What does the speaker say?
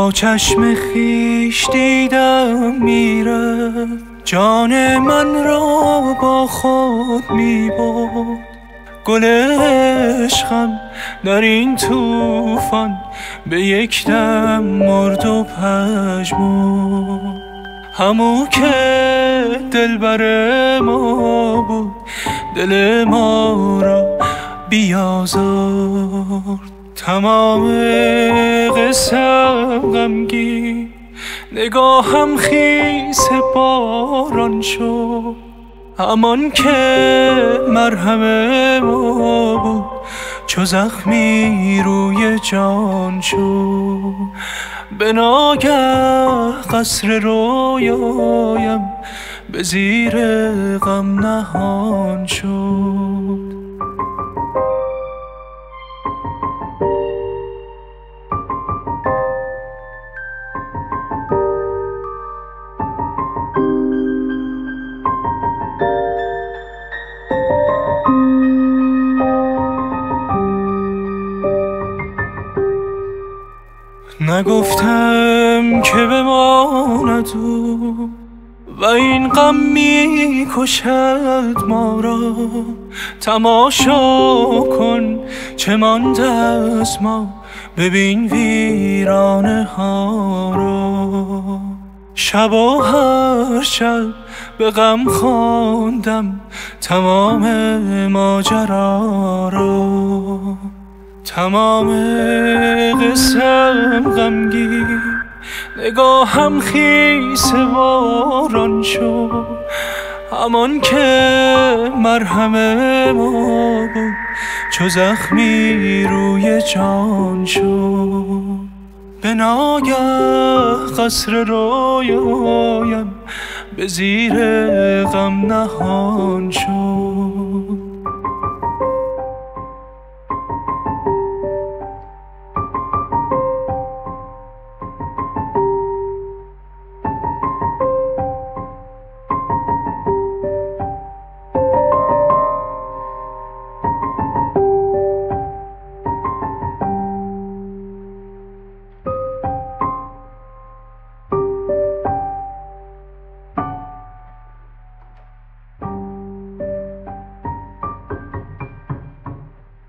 با چشم خویش دیدم میره، جان من را با خود میبرد. گل عشقم در این طوفان به یک دم مرد و پژمرد. همو که دلبر ما بود دل ما را بیازارد. تمام قصه غمگین، نگاهم خیس باران شد. همان که مرهم ما بود چو زخمی روی جان شد. به ناگه قصر رویایم به زیر غم نهان شد. نگفتم که بماند او و این غم می کشد ما را. تماشا کن چه مانده از ما، ببین ویرانه ها را. شب و هر شب به غم خواندم تمام ماجرا را. تمام قصه‌ام غمگین، نگاهم خیس باران شد. همان که مرهم ما بود چو زخمی روی جان شد. به ناگه قصر رویایم به زیر غم نهان شد.